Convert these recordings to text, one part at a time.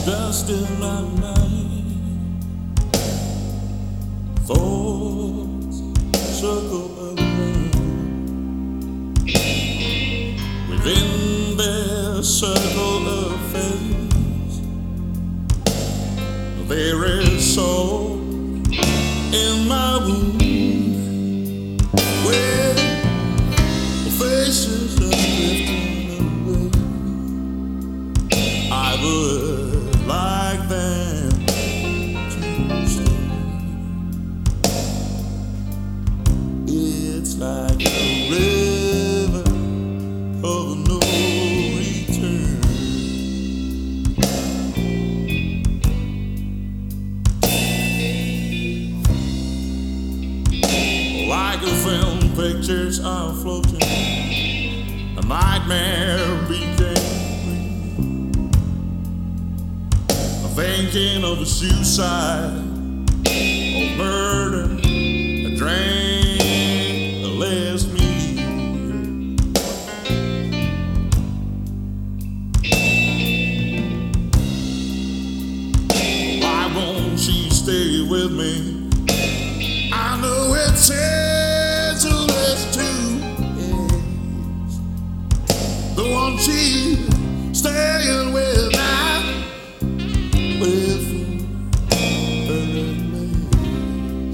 Dust in my mind, thoughts circle around. Within their circle of faith, there is soul in my wound, where the faces are drifting away. I would like them to stay. It's like a river of no return. Like a film, pictures are floating. A nightmare became thinking of a suicide, of murder, a drink, a less me. Why won't she stay with me? I know it says a less two is the one she's staying with now. With her remains.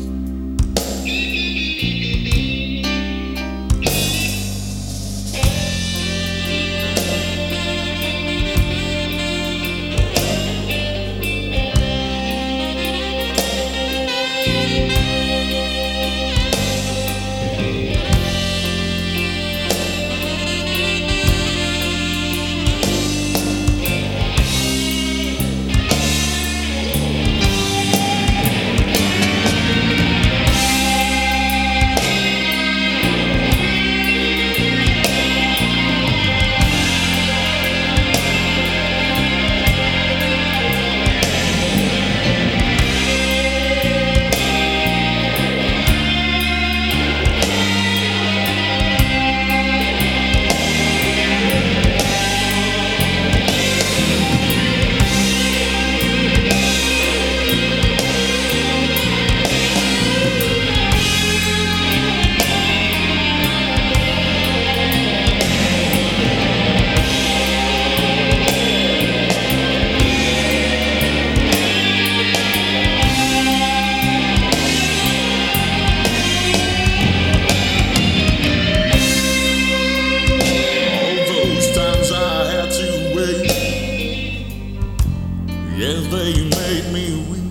Yes, they made me weak,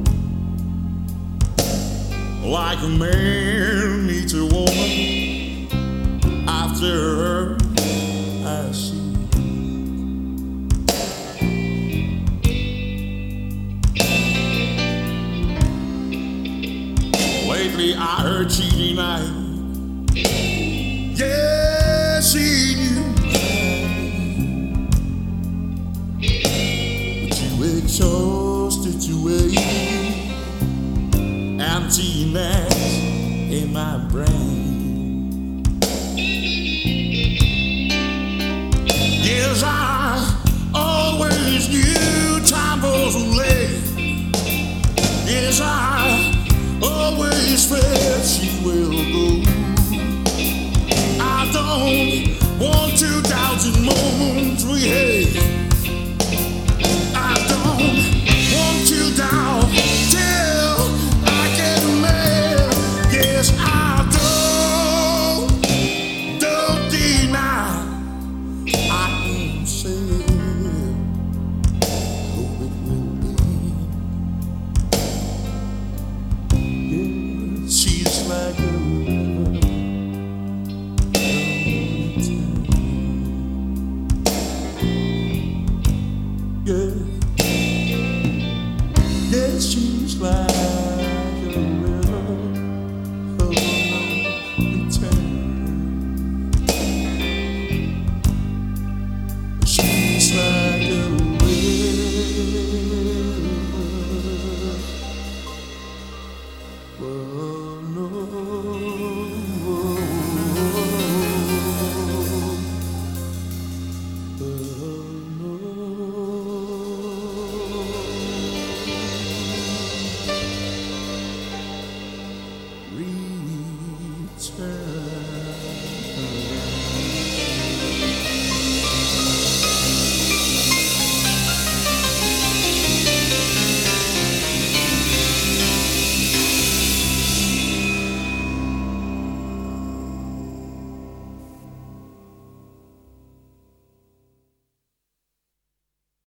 like a man needs a woman. After her, I see. Lately, I heard she denied. Yeah, she knew. Exhausted to wait, emptiness in my brain. Yes, I always knew time was late. Yes, I always felt she will go. I don't want to doubt the moments we had. Want you down till I get mad. Yes, I don't. turn.